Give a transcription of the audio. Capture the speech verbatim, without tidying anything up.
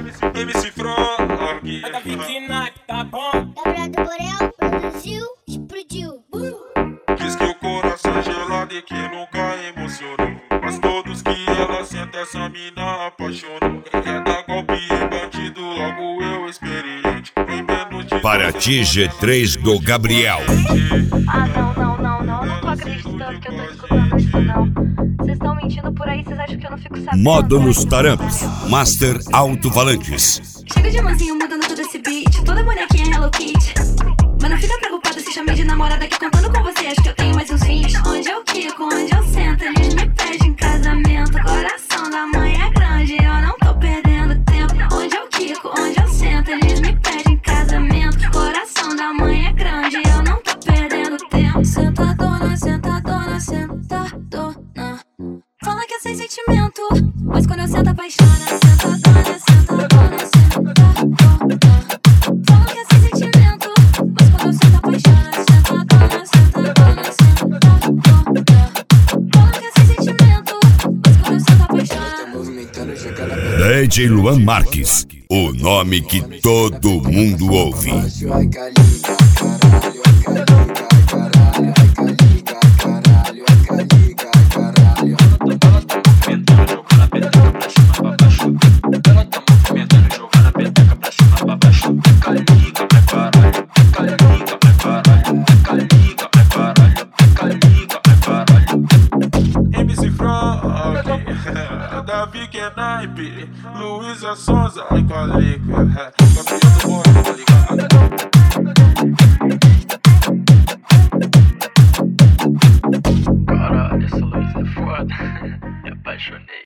M C Frog. É da Vitina, tá bom? Gabriel do Borel produziu, explodiu. Diz que o coração é gelado e que nunca emocionou, mas todos que ela senta essa mina apaixonou. É da golpe e bandido, logo eu experiente. Em menos de Paraty G três do Gabriel. Ah, não, não, não, não, não tô acreditando que eu tô escutando isso, não. Vocês estão mentindo por aí, vocês acham que eu não fico sabendo? Modo nos tarampos, Master Alto-Falantes. Chega de mansinho mudando todo esse beat, toda bonequinha Hello Kitty. Mas não fica preocupado se chamei de namorada que contando com você, acho que eu tenho mais uns vinte. Onde eu quico, onde eu sento, eles me pedem casamento. Coração da mãe é grande, eu não tô perdendo tempo. Onde eu quico, onde eu sento, eles me pedem casamento. Coração da mãe é grande, eu não tô perdendo tempo. Sentadona, sentadona, sentadona. Fala que é sem sentimento, mas quando eu sento apaixona. Sentadona, sentadona, sentadona. Fala que é sem sentimento, mas quando eu sento apaixona. Sentadona, sentadona, sentadona. Fala que é sem sentimento, mas quando eu sento apaixona. D J Luan Marques, o nome que todo mundo ouve. M C Frog, Davi que é naipe, Luísa Sonza, ai calica. Gabriel do Borel, tá ligado? Caralho, essa Luísa é foda. Me apaixonei.